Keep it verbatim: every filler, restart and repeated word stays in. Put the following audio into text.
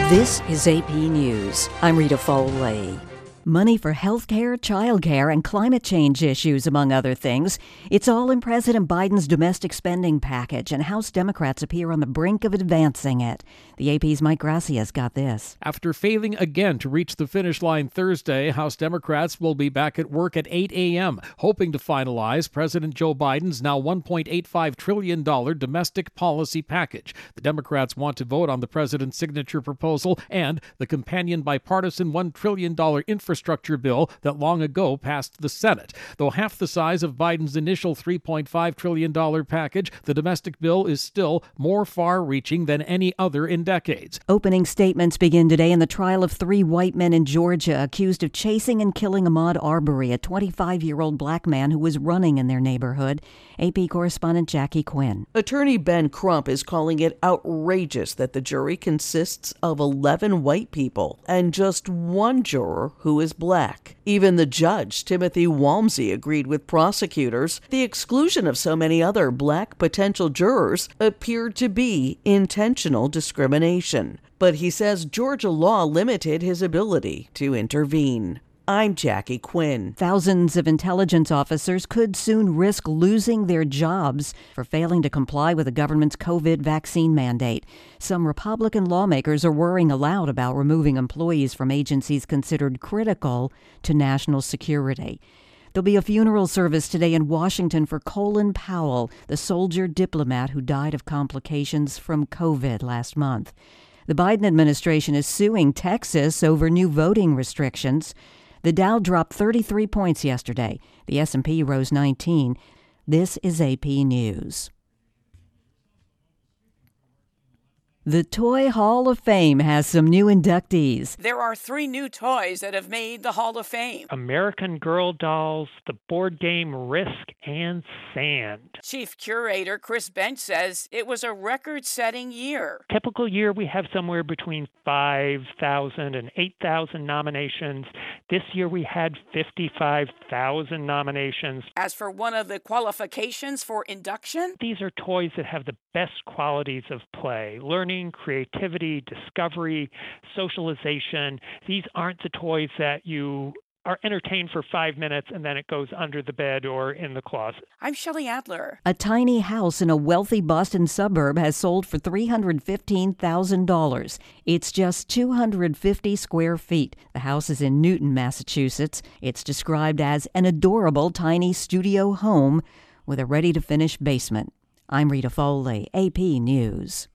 This is A P News. I'm Rita Foley. Money for health care, child care, and climate change issues, among other things. It's all in President Biden's domestic spending package, and House Democrats appear on the brink of advancing it. The A P's Mike Gracia's got this. After failing again to reach the finish line Thursday, House Democrats will be back at work at eight a.m., hoping to finalize President Joe Biden's now one point eight five trillion dollars domestic policy package. The Democrats want to vote on the president's signature proposal and the companion bipartisan one trillion dollars infrastructure infrastructure bill that long ago passed the Senate. Though half the size of Biden's initial three point five trillion dollars package, the domestic bill is still more far-reaching than any other in decades. Opening statements begin today in the trial of three white men in Georgia accused of chasing and killing Ahmaud Arbery, a twenty-five-year-old black man who was running in their neighborhood. A P correspondent Jackie Quinn. Attorney Ben Crump is calling it outrageous that the jury consists of eleven white people and just one juror who is black. Even the judge, Timothy Walmsley, agreed with prosecutors. The exclusion of so many other black potential jurors appeared to be intentional discrimination. But he says Georgia law limited his ability to intervene. I'm Jackie Quinn. Thousands of intelligence officers could soon risk losing their jobs for failing to comply with the government's COVID vaccine mandate. Some Republican lawmakers are worrying aloud about removing employees from agencies considered critical to national security. There'll be a funeral service today in Washington for Colin Powell, the soldier diplomat who died of complications from COVID last month. The Biden administration is suing Texas over new voting restrictions. The Dow dropped thirty-three points yesterday. The S and P rose nineteen. This is A P News. The Toy Hall of Fame has some new inductees. There are three new toys that have made the Hall of Fame. American Girl dolls, the board game Risk, and Sand. Chief Curator Chris Bench says it was a record-setting year. Typical year, we have somewhere between five thousand and eight thousand nominations. This year, we had fifty-five thousand nominations. As for one of the qualifications for induction, these are toys that have the best qualities of play, learning, creativity, discovery, socialization. These aren't the toys that you are entertained for five minutes and then it goes under the bed or in the closet. I'm Shelley Adler. A tiny house in a wealthy Boston suburb has sold for three hundred fifteen thousand dollars. It's just two hundred fifty square feet. The house is in Newton, Massachusetts. It's described as an adorable tiny studio home with a ready-to-finish basement. I'm Rita Foley, A P News.